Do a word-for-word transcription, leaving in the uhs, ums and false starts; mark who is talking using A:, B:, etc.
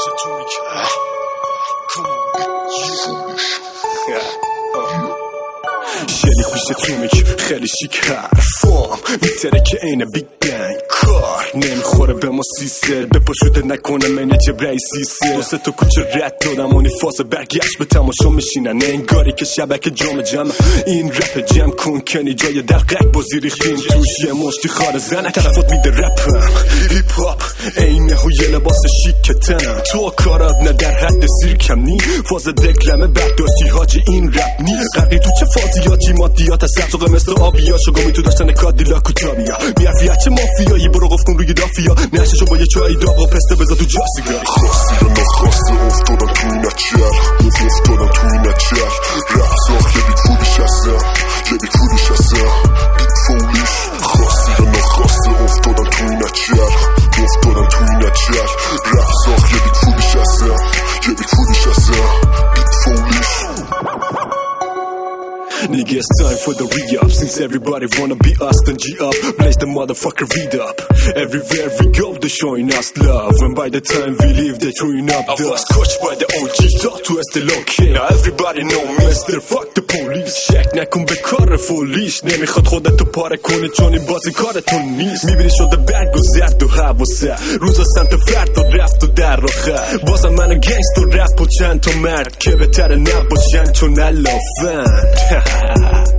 A: گوشتون میکنه. شلیک گوشتون میکنه خیلی شیک حرفام میتره که اینه بیگ بنگ کار نمیخوره به ما سیسر بپاشوده نکنه منیجر رئیسی سر دو سه تا کوچه رد دادم اونی فاز برگشت به تماشا میشینن انگاری که شبکه جام جمع این رپ جمع کن کنی جای دقیق بازی ریختیم توش یه مشتی خار زنه طرفات میده رپم هیپ هاپ اینه و یه لباس شیک تنم تو کارات نه در حد سیرکم نی فاز دکلمه برداشتی حاجی این رپ نیست قرقی تو چه فازیاتی مادیات سبزاقه مثل آبیا شگامی تو داشتن کادیلا کوتابیا میرفی هچه مافیایی برو قف کن روی دافیا نششو با یه چای داغ و پسته بزا تو جا سیگاری
B: خواستی یا نخواسته افتادم توی نچر افتادم توی نچر رفت ساخت یه بیت فولیش هستم یه بیت فولیش هستم بیت فولیش خواستی یا نخواسته افتادم توی نچر افتادم توی نچر رفت ساخت یه بیت فولیش هستم یه بیت فولیش هستم بیت فولیش
A: Nigga, it's time for the re-up. Since everybody wanna be us, then G up. Blaze the motherfucker read up. Everywhere we go, they're showing us love. And by the time we leave, they're throwing up I was coached by the O Gs, talk to us the low kid. Now everybody know me, Mister Fuck the police. Check نکن به کار فولیش نمیخواد خودتو پاره کنی چون این بازی کارتون نیست میبینی شده برگ و زرد و حواسه روزا سمت فرد و رفت و در آخه بازم منو گنگست و رپ و چند تا مرد که بهتره نباشن چون علافن